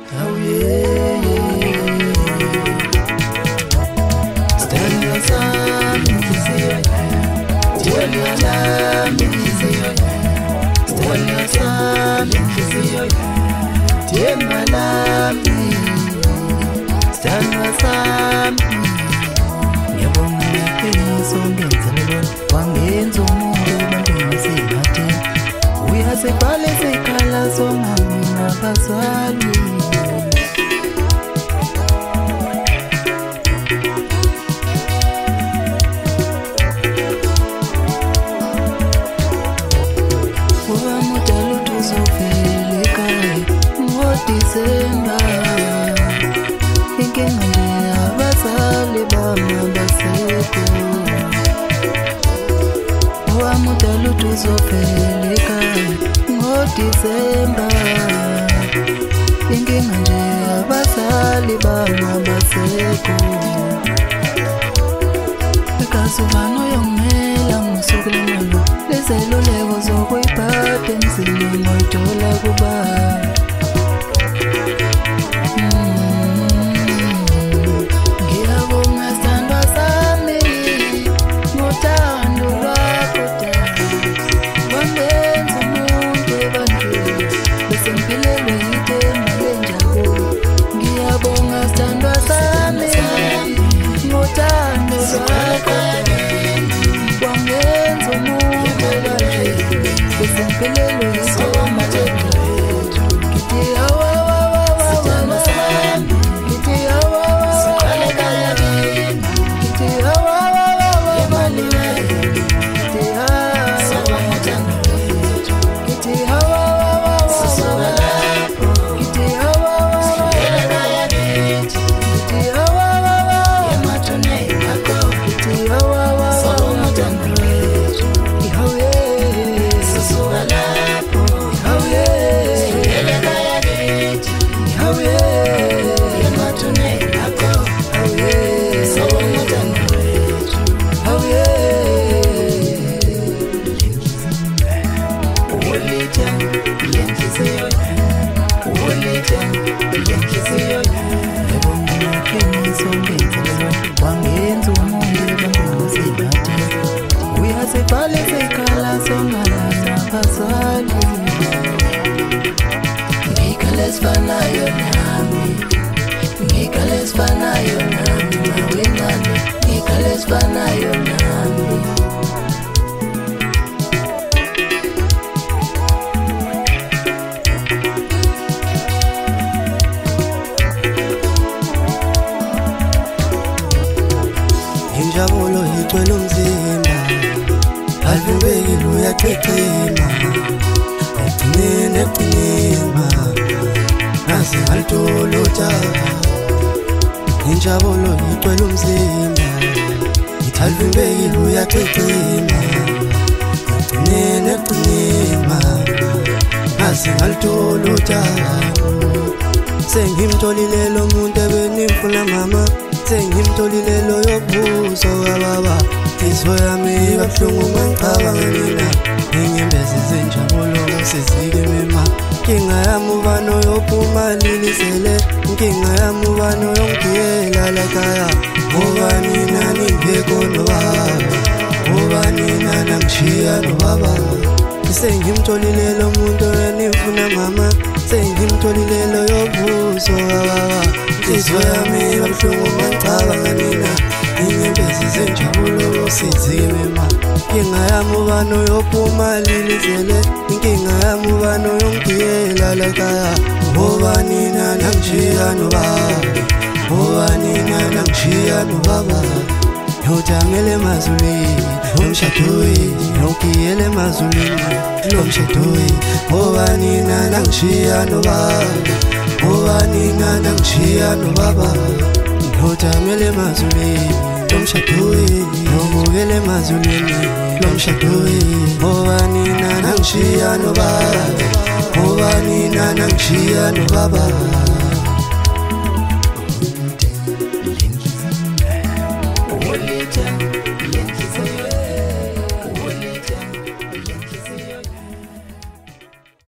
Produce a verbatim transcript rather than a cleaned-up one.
Oh yeah, stand your son, stand your lamb, stand your son, stand my lamb, stand your son. Ngiyabonga iqiniso ngenzelelo wangenza umuntu ebantwini singathi uyasebhala esikhala songami nabazali. December, inkinga nje abazali bami abasekho. Owamudala uthi uzovela ekhaya ngo-December, inkinga nje abazali bami abasekho. Igazi ubani oyongimela ngosuku lwemali, lezeluleko zokuyiphatha emzini ngoyithola kubani. Injabulo igcwele umzimba, alivubekile uyaqeqema, egcineni egcinema, naze ngaluthola utshaba. Injabulo igcwele umzimba, alivubekile uyaqeqema, egcineni egcinema, naze ngaluthola utshaba. Sengimtholile lo muntu ebenimfuna mama, sengimtholile lo yobuso kababa. Inhliziyo yami ibuhlungu mangicabanga nina, inyembezi zenjabulo sizikimema. Inkinga yami ubani oyophuma lilisele, inkinga yami ubani oyongigiyela lakhaya. Ubani nani ngibhekho nobaba, ubani nani angishiya nobaba. Sengimtholile lo muntu enimfuna mama, sengimtholile lo yobuso kababa. Inhliziyo yami ibuhlungu mangicabanga nina, inyembezi zenjabulo sizikimema. Inkinga yami ubani oyophuma lilisele, inkinga yami ubani oyongigiyela lakhaya. Ubani nani angishiya nobaba, ubani nani angishiya nobaba. Yojamele emazulwini lomshadweni, yogiyele emazulwini lomshadweni. Ubani nani angishiya nobaba, ubani nani angishiya nobaba. Yojamele emazulwini lomshadweni, yogiyele emazulwini lomshadweni. Ubani nani angishiya nobaba, ubani nani angishiya nobaba.